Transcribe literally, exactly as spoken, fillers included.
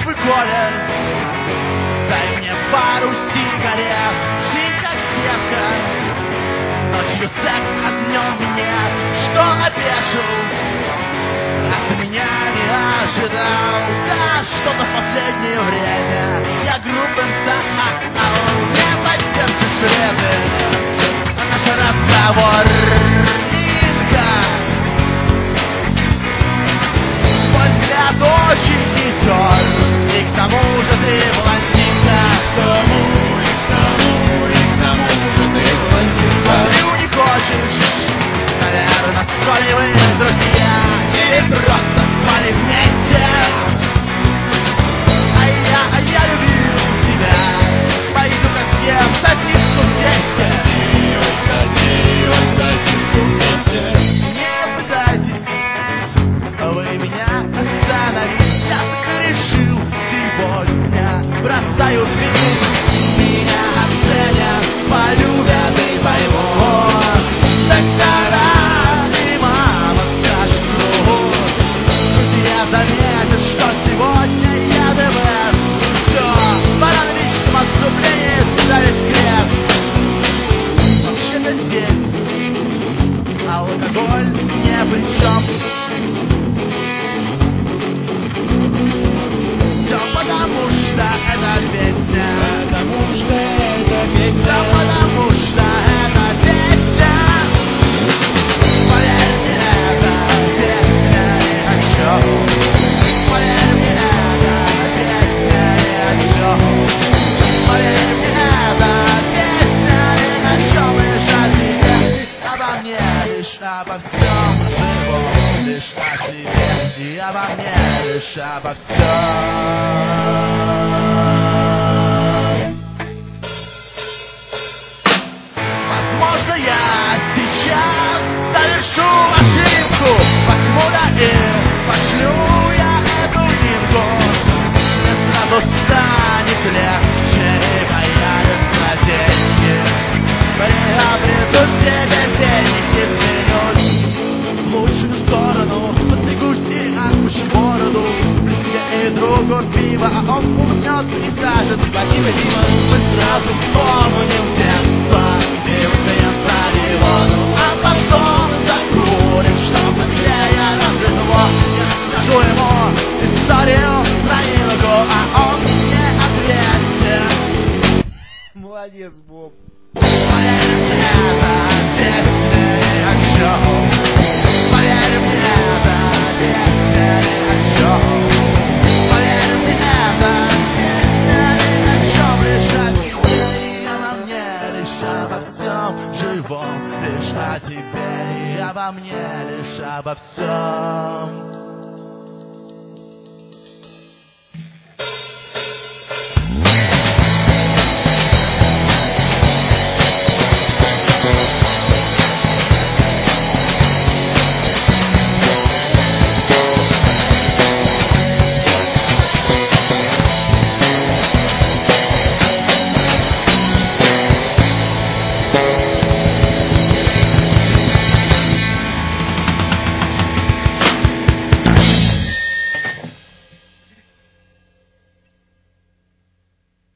Коля, дай мне пару сигарет, жизнь как сетка, ночью секс, а днем нет. Что опешил, от меня не ожидал. Да, что-то в последнее время я грубым стал. Не поддержишь шреды, наш разговор низко. Твой взгляд очень хитер, и к тому же ты блондинка. К тому, и к тому, и к тому же ты блондинка. Ты не хочешь, наверное, сколи вы друзья, или просто спали вместе. А я, а я любил тебя, пойду ко всем сосиску вместе. Ой, сади, ой, сосиску вместе. Не пытайтесь вы меня остановить, я так решил сегодня. Бросаю фильм, меня оценят, полюбят и поймут. Доктора и мама скажут, ну, друзья заметят, что сегодня я ДВ. Все, пора на личном отступлении ставить крест. Вообще-то здесь алкоголь не при чем. Потому что это песня, потому что это песня, потому что это песня. Поверь мне, это песня ни о чем. Поверь мне, это песня ни о чем. Поверь мне, это песня ни о чем. Лишь о тебе, обо мне, лишь обо всем живом. Лишь о тебе и обо мне, лишь обо всем. Возможно, я сейчас совершу ошибку, возьму да и пошлю я эту линку. Мне сразу станет легче и появятся деньги. Приобрету себе денег и вперед в лучшую сторону. Подстригусь и отпущу бороду. И другу пиво, а он улыбнется и скажет: спасибо, Дима, мы сразу вспомним детство и успеем стать его. Ну а потом закурим, что быстрее Рождество. Я расскажу ему историю про Нилку, а он мне ответит: молодец, Боб. Поверь мне, это песня ни о чем. Поверь мне, это песня ни о чем. Живом, лишь о тебе и обо мне, лишь обо всем.